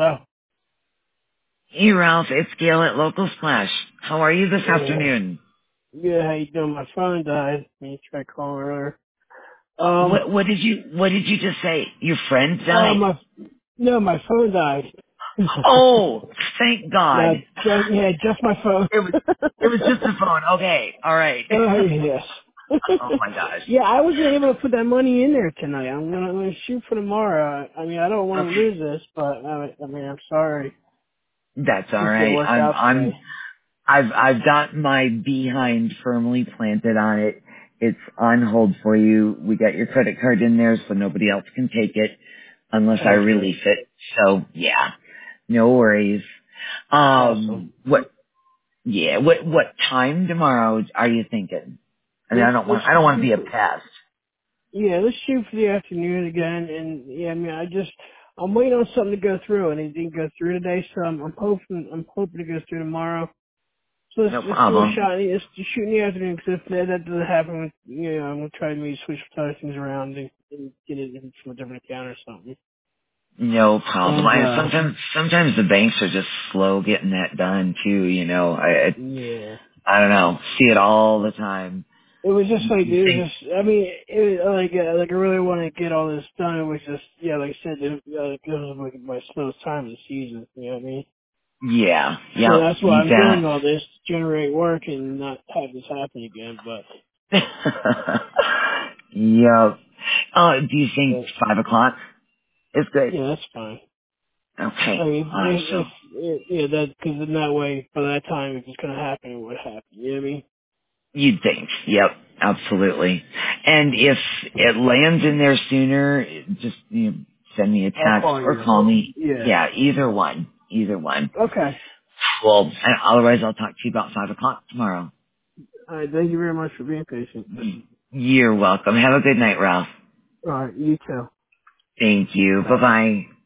Hello. Hey Ralph, it's Gail at Local Splash. How are you this Yeah. afternoon? Yeah, how you doing? My phone died. You tried calling earlier. Um, What did you just say? Your friend oh, died? no, my phone died. Oh, thank God. No, just my phone. It was it was just a phone. Okay, all right. Oh, yes. Oh my gosh. Yeah, I wasn't able to put that money in there tonight. I'm gonna shoot for tomorrow. I mean, I don't want to Okay, lose this, but I mean, I'm sorry. that's all This didn't right. work out for me. I've got my behind firmly planted on it. It's on hold for you. We got your credit card in there so nobody else can take it unless I Excellent. release it. So yeah, no worries. Awesome. What time tomorrow are you thinking? I mean, Let's I don't want to shoot be a for pest. Yeah, let's shoot for the afternoon again. And yeah, I mean, I'm waiting on something to go through, and it didn't go through today. So I'm hoping it goes through tomorrow. So No let's do a problem. shot. Let's just shoot in the afternoon, because if that doesn't happen, I'm gonna try to maybe switch other things around and get it in from a different account or something. No problem. And Sometimes the banks are just slow getting that done too. yeah, I don't know. See it all the time. it was just like You it think? was just. I mean, it was like I really want to get all this done. It was just like I said, it was like my slowest time of the season. You know what I mean? Yeah. So Yep. that's why You I'm doing all this to generate work and not have this happen again. bet. Yep. Do you think But 5 o'clock is good? yeah, that's fine. I Okay. mean, if Awesome. that, because in that way, by that time, if it's gonna happen, it would happen. You know what I mean? You'd think. Yep, absolutely. And if it lands in there sooner, just send me a I'll text call or you. call me. Yeah. Yeah, either one. Either one. Okay. Well, and otherwise I'll talk to you about 5 o'clock tomorrow. All right. Thank you very much for being patient. You're welcome. Have a good night, Ralph. All right. You too. Thank you. Bye. Bye-bye.